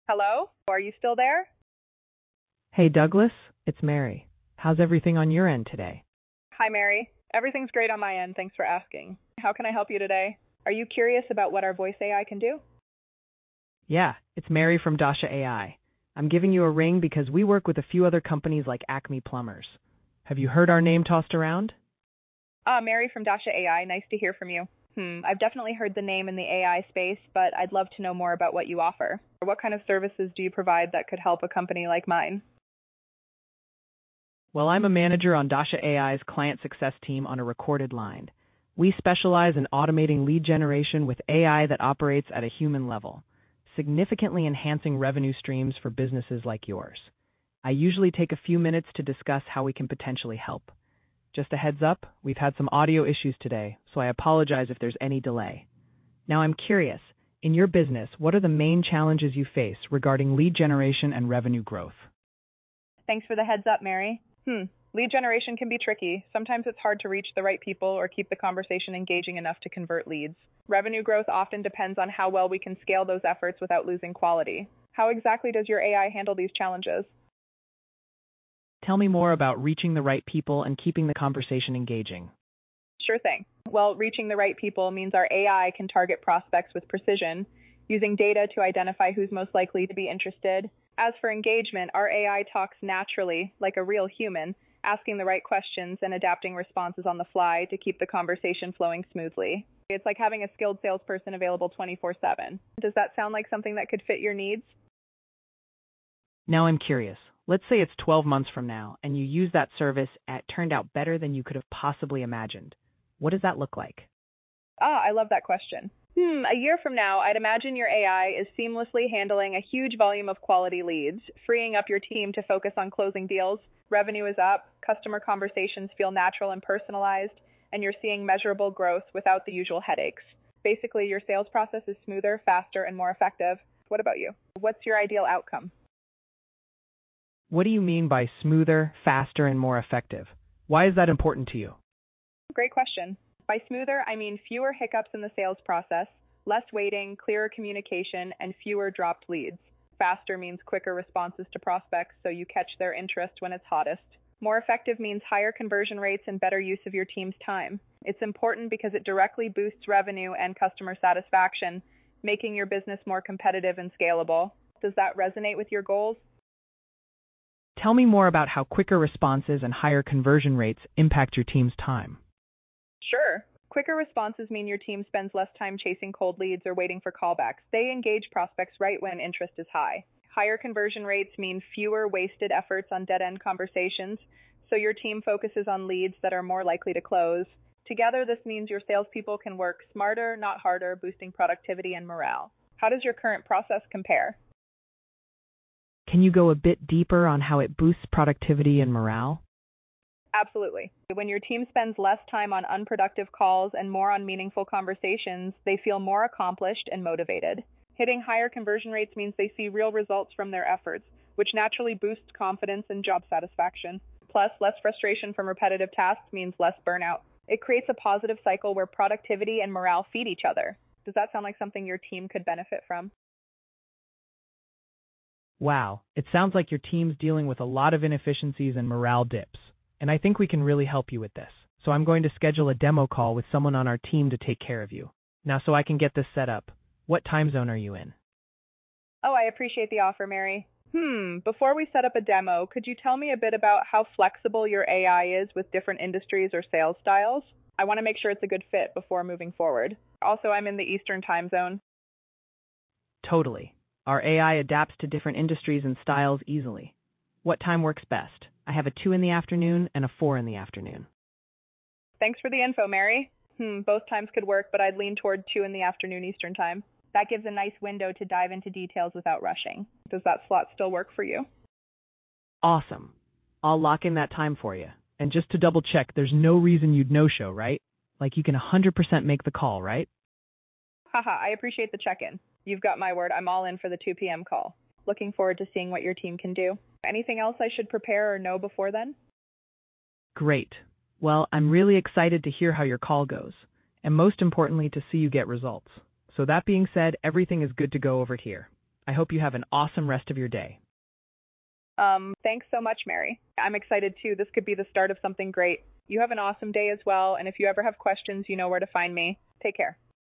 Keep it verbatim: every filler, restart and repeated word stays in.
Hello? Are you still there? Hey Douglas, it's Mary. How's everything on your end today? Hi, Mary. Everything's great on my end. Thanks for asking. How can I help you today? Are you curious about what our voice A I can do? Yeah, it's Mary from Dasha A I. I'm giving you a ring because we work with a few other companies like Acme Plumbers. Have you heard our name tossed around? Ah, Mary from Dasha A I. Nice to hear from you. Hmm, I've definitely heard the name in the A I space, but I'd love to know more about what you offer. What kind of services do you provide that could help a company like mine? Well, I'm a manager on Dasha A I's client success team on a recorded line. We specialize in automating lead generation with A I that operates at a human level, significantly enhancing revenue streams for businesses like yours. I usually take a few minutes to discuss how we can potentially help. Just a heads up, we've had some audio issues today, so I apologize if there's any delay. Now I'm curious, in your business, what are the main challenges you face regarding lead generation and revenue growth? Thanks for the heads up, Mary. Hmm. Lead generation can be tricky. Sometimes it's hard to reach the right people or keep the conversation engaging enough to convert leads. Revenue growth often depends on how well we can scale those efforts without losing quality. How exactly does your A I handle these challenges? Tell me more about reaching the right people and keeping the conversation engaging. Sure thing. Well, reaching the right people means our A I can target prospects with precision, using data to identify who's most likely to be interested. As for engagement, our A I talks naturally, like a real human, asking the right questions and adapting responses on the fly to keep the conversation flowing smoothly. It's like having a skilled salesperson available twenty-four seven. Does that sound like something that could fit your needs? Now I'm curious. Let's say it's twelve months from now, and you use that service and it turned out better than you could have possibly imagined. What does that look like? Ah, I love that question. Hmm, a year from now, I'd imagine your A I is seamlessly handling a huge volume of quality leads, freeing up your team to focus on closing deals. Revenue is up, customer conversations feel natural and personalized, and you're seeing measurable growth without the usual headaches. Basically, your sales process is smoother, faster, and more effective. What about you? What's your ideal outcome? What do you mean by smoother, faster, and more effective? Why is that important to you? Great question. By smoother, I mean fewer hiccups in the sales process, less waiting, clearer communication, and fewer dropped leads. Faster means quicker responses to prospects, so you catch their interest when it's hottest. More effective means higher conversion rates and better use of your team's time. It's important because it directly boosts revenue and customer satisfaction, making your business more competitive and scalable. Does that resonate with your goals? Tell me more about how quicker responses and higher conversion rates impact your team's time. Sure. Quicker responses mean your team spends less time chasing cold leads or waiting for callbacks. They engage prospects right when interest is high. Higher conversion rates mean fewer wasted efforts on dead-end conversations, so your team focuses on leads that are more likely to close. Together, this means your salespeople can work smarter, not harder, boosting productivity and morale. How does your current process compare? Can you go a bit deeper on how it boosts productivity and morale? Absolutely. When your team spends less time on unproductive calls and more on meaningful conversations, they feel more accomplished and motivated. Hitting higher conversion rates means they see real results from their efforts, which naturally boosts confidence and job satisfaction. Plus, less frustration from repetitive tasks means less burnout. It creates a positive cycle where productivity and morale feed each other. Does that sound like something your team could benefit from? Wow, it sounds like your team's dealing with a lot of inefficiencies and morale dips. And I think we can really help you with this. So I'm going to schedule a demo call with someone on our team to take care of you. Now, so I can get this set up, what time zone are you in? Oh, I appreciate the offer, Mary. Hmm, before we set up a demo, could you tell me a bit about how flexible your A I is with different industries or sales styles? I want to make sure it's a good fit before moving forward. Also, I'm in the Eastern time zone. Totally. Our A I adapts to different industries and styles easily. What time works best? I have a two in the afternoon and a four in the afternoon. Thanks for the info, Mary. Hmm, both times could work, but I'd lean toward two in the afternoon Eastern time. That gives a nice window to dive into details without rushing. Does that slot still work for you? Awesome. I'll lock in that time for you. And just to double check, there's no reason you'd no-show, right? Like you can one hundred percent make the call, right? Haha, I appreciate the check-in. You've got my word. I'm all in for the two p.m. call. Looking forward to seeing what your team can do. Anything else I should prepare or know before then? Great. Well, I'm really excited to hear how your call goes, and most importantly, to see you get results. So that being said, everything is good to go over here. I hope you have an awesome rest of your day. Um, thanks so much, Mary. I'm excited too. This could be the start of something great. You have an awesome day as well, and if you ever have questions, you know where to find me. Take care.